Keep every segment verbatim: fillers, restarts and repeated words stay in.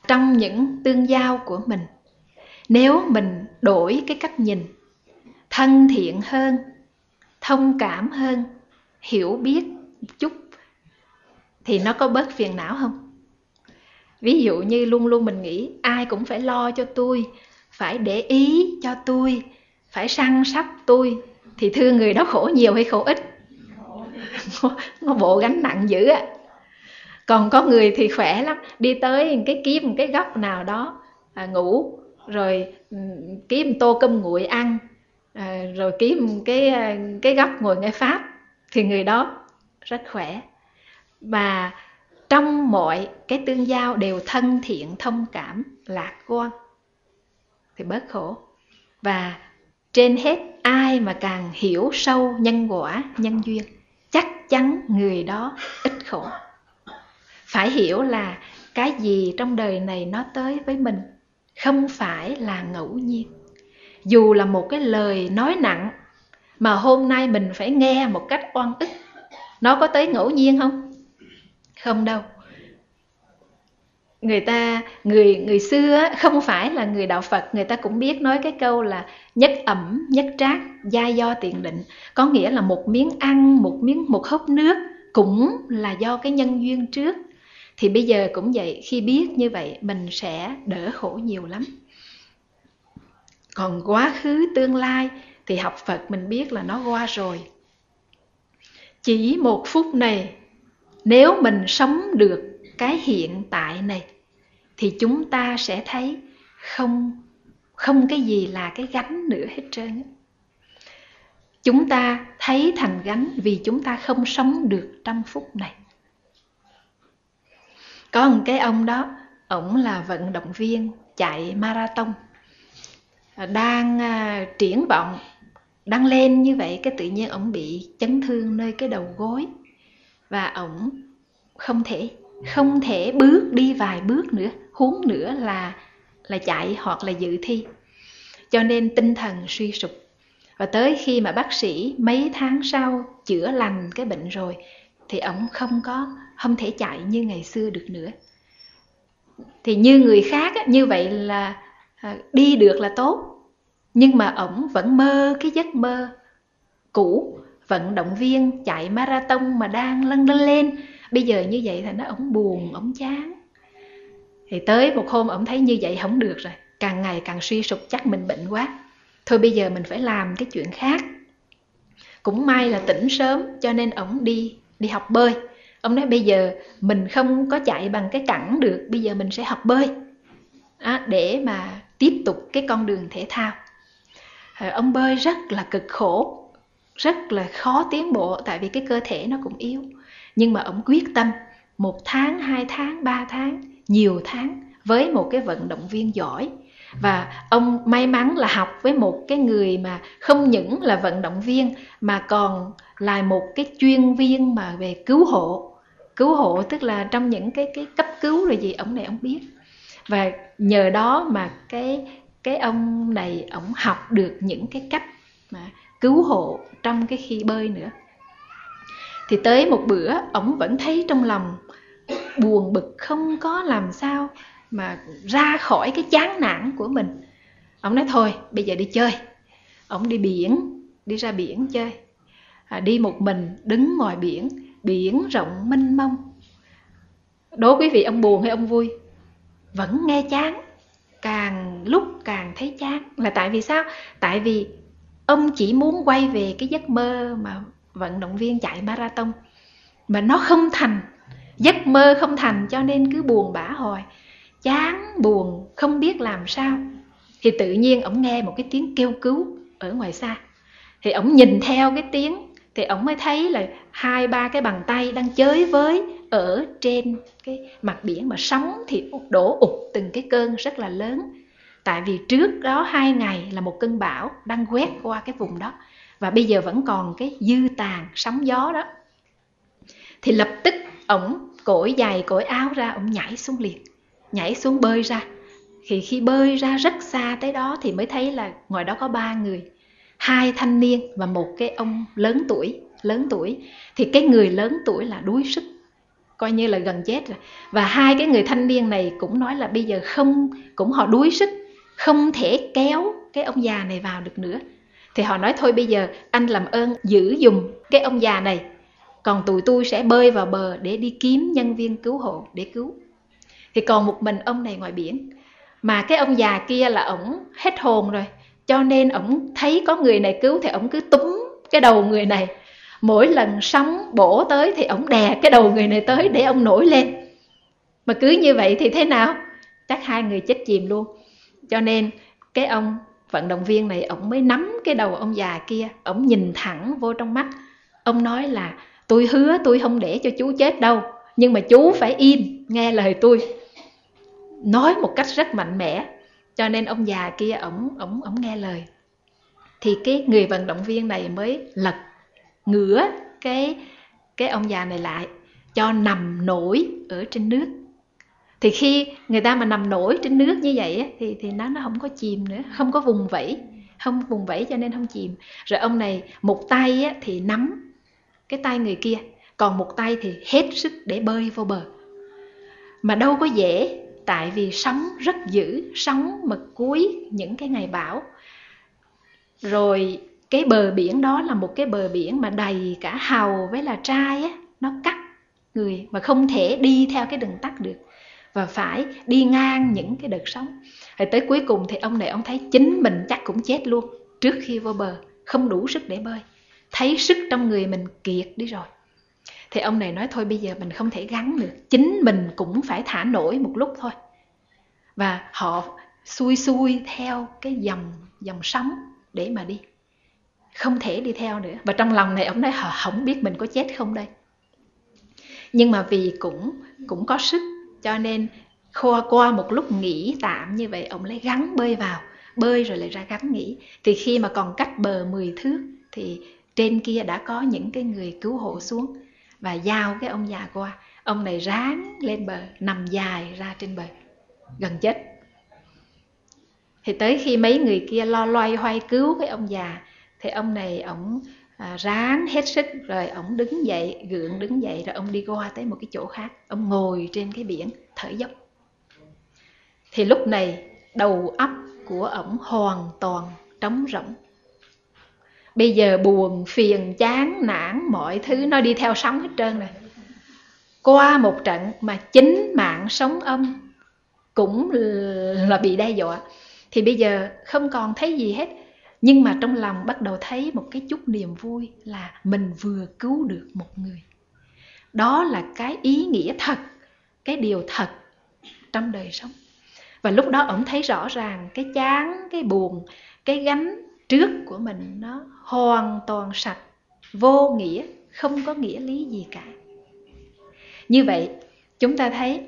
trong những tương giao của mình, nếu mình đổi cái cách nhìn thân thiện hơn, thông cảm hơn, hiểu biết một chút, thì nó có bớt phiền não không? Ví dụ như luôn luôn mình nghĩ ai cũng phải lo cho tôi, phải để ý cho tôi, phải săn sóc tôi, thì thưa người đó khổ nhiều hay khổ ít? Nó bộ gánh nặng dữ á. Còn có người thì khỏe lắm, đi tới cái kiếm một cái góc nào đó à, ngủ, rồi kiếm một tô cơm nguội ăn, à, rồi kiếm một cái, cái góc ngồi nghe pháp, thì người đó rất khỏe. Và trong mọi cái tương giao đều thân thiện, thông cảm, lạc quan, thì bớt khổ. Và trên hết, ai mà càng hiểu sâu nhân quả, nhân duyên, chắc chắn người đó ít khổ. Phải hiểu là cái gì trong đời này nó tới với mình không phải là ngẫu nhiên. Dù là một cái lời nói nặng mà hôm nay mình phải nghe một cách oan ức, nó có tới ngẫu nhiên không? Không đâu. Người ta, người, người xưa không phải là người đạo Phật, người ta cũng biết nói cái câu là nhất ẩm, nhất trác, giai do tiền định. Có nghĩa là một miếng ăn, một miếng một hớp nước cũng là do cái nhân duyên trước. Thì bây giờ cũng vậy, khi biết như vậy mình sẽ đỡ khổ nhiều lắm. Còn quá khứ tương lai thì học Phật mình biết là nó qua rồi. Chỉ một phút này, nếu mình sống được cái hiện tại này, thì chúng ta sẽ thấy không, không cái gì là cái gánh nữa hết trơn. Chúng ta thấy thành gánh vì chúng ta không sống được trong phút này. Có một cái ông đó, ổng là vận động viên chạy marathon, đang uh, triển vọng, đang lên như vậy, cái tự nhiên ổng bị chấn thương nơi cái đầu gối. Và ổng không thể, không thể bước đi vài bước nữa, huống nữa là, là chạy hoặc là dự thi. Cho nên tinh thần suy sụp. Và tới khi mà bác sĩ mấy tháng sau chữa lành cái bệnh rồi, thì ổng không có, không thể chạy như ngày xưa được nữa. Thì như người khác á, như vậy là à, đi được là tốt. Nhưng mà ổng vẫn mơ cái giấc mơ cũ, vận động viên chạy marathon mà đang lân lân lên. Bây giờ như vậy thì nó ổng buồn, ổng chán. Thì tới một hôm ổng thấy như vậy không được rồi, càng ngày càng suy sụp, chắc mình bệnh quá, thôi bây giờ mình phải làm cái chuyện khác. Cũng may là tỉnh sớm, cho nên ổng đi, đi học bơi. Ông nói bây giờ mình không có chạy bằng cái cẳng được, bây giờ mình sẽ học bơi à, để mà tiếp tục cái con đường thể thao. à, Ông bơi rất là cực khổ, rất là khó tiến bộ, tại vì cái cơ thể nó cũng yếu. Nhưng mà ông quyết tâm, một tháng, hai tháng, ba tháng, nhiều tháng với một cái vận động viên giỏi. Và ông may mắn là học với một cái người mà không những là vận động viên mà còn là một cái chuyên viên mà về cứu hộ. Cứu hộ tức là trong những cái, cái cấp cứu rồi gì, ông này ông biết. Và nhờ đó mà cái, cái ông này ông học được những cái cách mà cứu hộ trong cái khi bơi nữa. Thì tới một bữa ông vẫn thấy trong lòng buồn bực, không có làm sao mà ra khỏi cái chán nản của mình. Ông nói thôi bây giờ đi chơi. Ông đi biển, đi ra biển chơi. à, Đi một mình đứng ngoài biển, biển rộng mênh mông. Đố quý vị ông buồn hay ông vui? Vẫn nghe chán, càng lúc càng thấy chán. Là tại vì sao? Tại vì ông chỉ muốn quay về cái giấc mơ mà vận động viên chạy marathon, mà nó không thành, giấc mơ không thành, cho nên cứ buồn bã hoài, chán buồn không biết làm sao. Thì tự nhiên ổng nghe một cái tiếng kêu cứu ở ngoài xa. Thì ổng nhìn theo cái tiếng, thì ổng mới thấy là hai ba cái bàn tay đang chới với ở trên cái mặt biển, mà sóng thì đổ ụt từng cái cơn rất là lớn. Tại vì trước đó hai ngày là một cơn bão đang quét qua cái vùng đó, và bây giờ vẫn còn cái dư tàn sóng gió đó. Thì lập tức ổng cởi giày cởi áo ra, ổng nhảy xuống liền, nhảy xuống bơi ra. Thì khi bơi ra rất xa tới đó thì mới thấy là ngoài đó có ba người, hai thanh niên và một cái ông lớn tuổi. Lớn tuổi thì cái người lớn tuổi là đuối sức, coi như là gần chết rồi. Và hai cái người thanh niên này cũng nói là bây giờ không, cũng họ đuối sức, không thể kéo cái ông già này vào được nữa. Thì họ nói thôi bây giờ anh làm ơn giữ dùm cái ông già này, còn tụi tôi sẽ bơi vào bờ để đi kiếm nhân viên cứu hộ để cứu. Thì còn một mình ông này ngoài biển. Mà cái ông già kia là ổng hết hồn rồi, cho nên ổng thấy có người này cứu thì ổng cứ túm cái đầu người này. Mỗi lần sóng bổ tới thì ổng đè cái đầu người này tới để ông nổi lên. Mà cứ như vậy thì thế nào? Chắc hai người chết chìm luôn. Cho nên cái ông vận động viên này ổng mới nắm cái đầu ông già kia, ổng nhìn thẳng vô trong mắt. Ông nói là tôi hứa tôi không để cho chú chết đâu, nhưng mà chú phải im, nghe lời tôi. Nói một cách rất mạnh mẽ. Cho nên ông già kia ổng ổng ổng nghe lời. Thì cái người vận động viên này mới lật ngửa cái cái ông già này lại, cho nằm nổi ở trên nước. Thì khi người ta mà nằm nổi trên nước như vậy á, thì thì nó nó không có chìm nữa, không có vùng vẫy, không vùng vẫy cho nên không chìm. Rồi ông này một tay á, thì nắm cái tay người kia, còn một tay thì hết sức để bơi vô bờ. Mà đâu có dễ, tại vì sóng rất dữ, sóng mà cuối những cái ngày bão. Rồi cái bờ biển đó là một cái bờ biển mà đầy cả hàu với là trai á, nó cắt người mà không thể đi theo cái đường tắt được, và phải đi ngang những cái đợt sóng. Rồi tới cuối cùng thì ông này ông thấy chính mình chắc cũng chết luôn trước khi vô bờ, không đủ sức để bơi, thấy sức trong người mình kiệt đi rồi. Thì ông này nói thôi bây giờ mình không thể gắng được, chính mình cũng phải thả nổi một lúc thôi. Và họ xuôi xuôi theo cái dòng dòng sóng để mà đi, không thể đi theo nữa. Và trong lòng này ông nói họ không biết mình có chết không đây. Nhưng mà vì cũng cũng có sức, cho nên qua, qua một lúc nghỉ tạm như vậy, ông lấy gắng bơi vào, bơi rồi lại ra gắng nghỉ. Thì khi mà còn cách bờ mười thước thì trên kia đã có những cái người cứu hộ xuống và giao cái ông già qua. Ông này ráng lên bờ, nằm dài ra trên bờ, gần chết. Thì tới khi mấy người kia lo loay hoay cứu cái ông già, thì ông này ổng à, ráng hết sức, rồi ổng đứng dậy, gượng đứng dậy, rồi ông đi qua tới một cái chỗ khác, ông ngồi trên cái biển thở dốc. Thì lúc này đầu óc của ổng hoàn toàn trống rỗng. Bây giờ buồn, phiền, chán, nản, mọi thứ nó đi theo sóng hết trơn rồi. Qua một trận mà chính mạng sống ông cũng là bị đe dọa. Thì bây giờ không còn thấy gì hết. Nhưng mà trong lòng bắt đầu thấy một cái chút niềm vui là mình vừa cứu được một người. Đó là cái ý nghĩa thật, cái điều thật trong đời sống. Và lúc đó ổng thấy rõ ràng cái chán, cái buồn, cái gánh trước của mình nó hoàn toàn sạch, vô nghĩa, không có nghĩa lý gì cả. Như vậy chúng ta thấy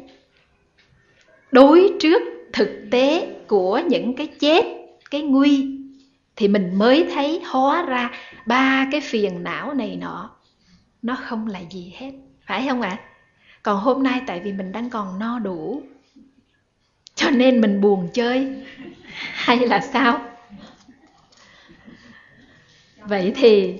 đối trước thực tế của những cái chết, cái nguy, thì mình mới thấy hóa ra ba cái phiền não này nọ nó không là gì hết, phải không ạ? À? Còn hôm nay tại vì mình đang còn no đủ cho nên mình buồn chơi, hay là sao? Vậy thì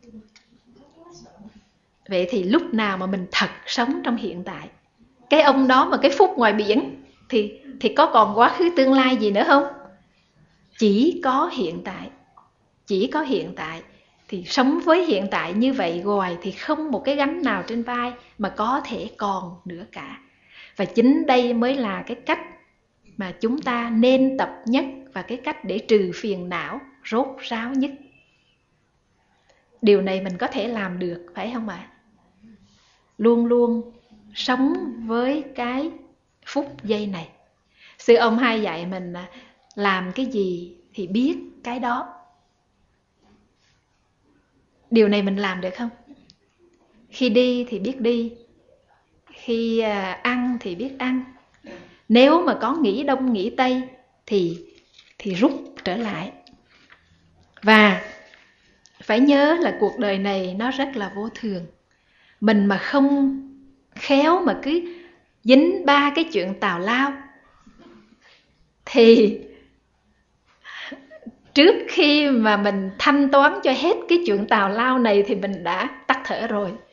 Vậy thì lúc nào mà mình thật sống trong hiện tại, cái ông đó mà cái phút ngoài biển thì, thì có còn quá khứ tương lai gì nữa không? Chỉ có hiện tại. Chỉ có hiện tại. Thì sống với hiện tại như vậy hoài thì không một cái gánh nào trên vai mà có thể còn nữa cả. Và chính đây mới là cái cách mà chúng ta nên tập nhất, và cái cách để trừ phiền não rốt ráo nhất. Điều này mình có thể làm được, phải không ạ? Luôn luôn sống với cái phút giây này. Sư ông hay dạy mình là làm cái gì thì biết cái đó. Điều này mình làm được không? Khi đi thì biết đi, khi ăn thì biết ăn. Nếu mà có nghĩ đông nghĩ tây thì, thì rút trở lại. Và phải nhớ là cuộc đời này nó rất là vô thường. Mình mà không khéo mà cứ dính ba cái chuyện tào lao thì trước khi mà mình thanh toán cho hết cái chuyện tào lao này thì mình đã tắt thở rồi.